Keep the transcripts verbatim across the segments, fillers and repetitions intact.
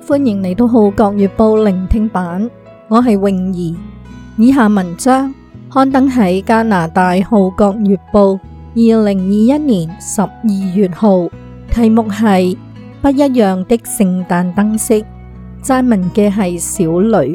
歡迎嚟到《號角月報》聆聽版，我係泳兒。以下文章刊登喺加拿大《號角月報》二零二一年十二月號，題目係不一樣的聖誕燈飾，撰文嘅係小雷。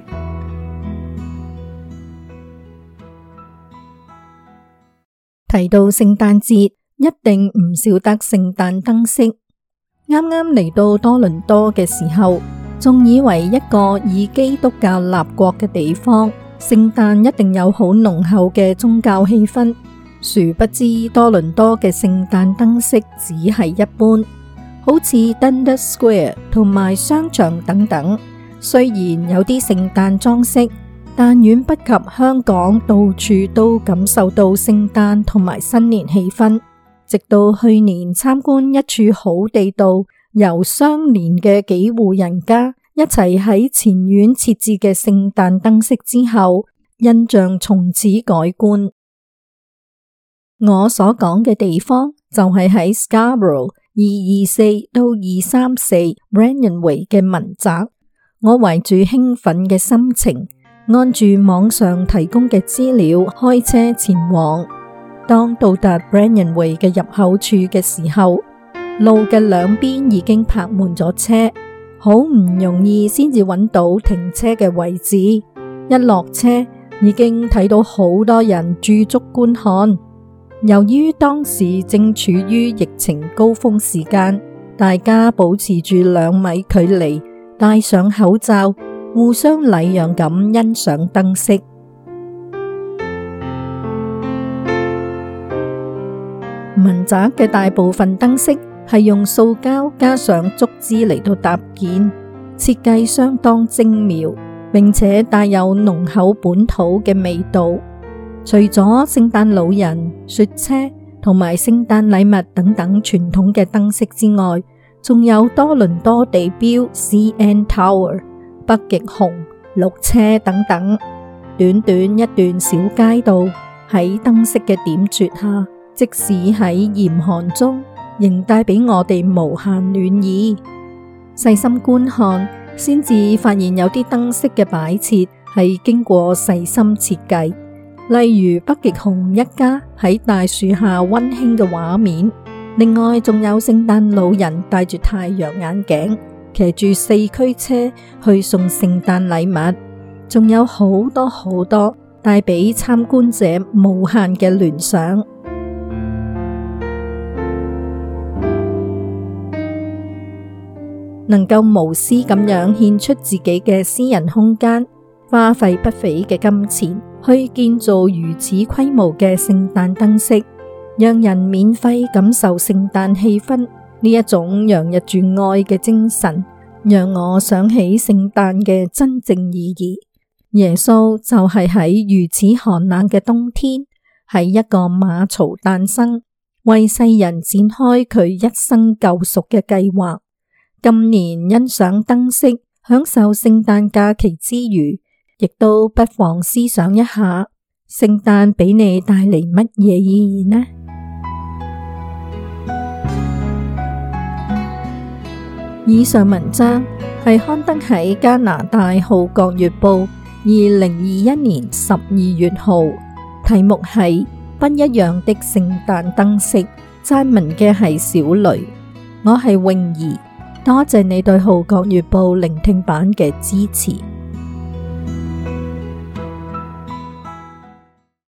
提到聖誕節，一定唔少得聖誕燈飾。啱啱嚟到多倫多嘅時候，仲以為一個以基督教立國嘅地方，聖誕一定有好濃厚嘅宗教氣氛。殊不知多倫多嘅聖誕燈飾只係一般，好似 Dundas Square 同埋商場等等，雖然有啲聖誕裝飾，但遠不及香港到處都感受到聖誕同埋新年氣氛。直到去年參觀一處好地道由相連嘅幾戶人家一齊喺前院設置嘅聖誕燈飾之後，印象從此改觀。我所講嘅地方就係喺 Scarborough 二二四到二三四 Brennan Way 嘅民宅。我懷住興奮嘅心情，按住網上提供嘅資料開車前往。當到達 Brennan Way 嘅入口處嘅時候，路嘅兩邊已經泊滿咗車，好唔容易先至揾到停車嘅位置。一落車已經睇到好多人駐足觀看。由於當時正處於疫情高峰時間，大家保持住兩米距離，戴上口罩，互相禮讓咁欣賞燈飾。民宅嘅大部分燈飾係用塑膠加上竹枝嚟到搭建，設計相當精妙，並且帶有濃厚本土嘅味道。除咗聖誕老人、雪車同埋聖誕禮物等等傳統嘅燈飾之外，仲有多倫多地標 C N Tower、北極熊、鹿車等等。短短一段小街道，喺燈飾嘅點綴下，即使喺嚴寒中，仍帶俾我哋無限暖意。細心觀看，先至發現有啲燈飾嘅擺設係經過細心設計。例如北極熊一家喺大樹下溫馨嘅畫面，另外仲有聖誕老人戴住太陽眼鏡，騎住四驅車去送聖誕禮物，仲有好多好多帶俾參觀者無限嘅聯想。能夠無私咁樣獻出自己嘅私人空間，花費不菲嘅金錢去建造如此規模嘅聖誕燈飾，讓人免費感受聖誕氣氛，呢一種洋溢住愛嘅精神，讓我想起聖誕嘅真正意義。耶穌就係喺如此寒冷嘅冬天，喺一個馬槽誕生，為世人展開佢一生救贖嘅計劃。今年欣賞燈飾，享受聖誕假期之餘，亦都不妨思想一下，聖誕俾你帶嚟乜嘢意義呢？以上文章係刊登喺加拿大《號角月報》二零二一年十二月號，題目係不一樣的聖誕燈飾，撰文嘅係小雷。我係泳兒。多謝你對《號角月報》聆聽版嘅支持。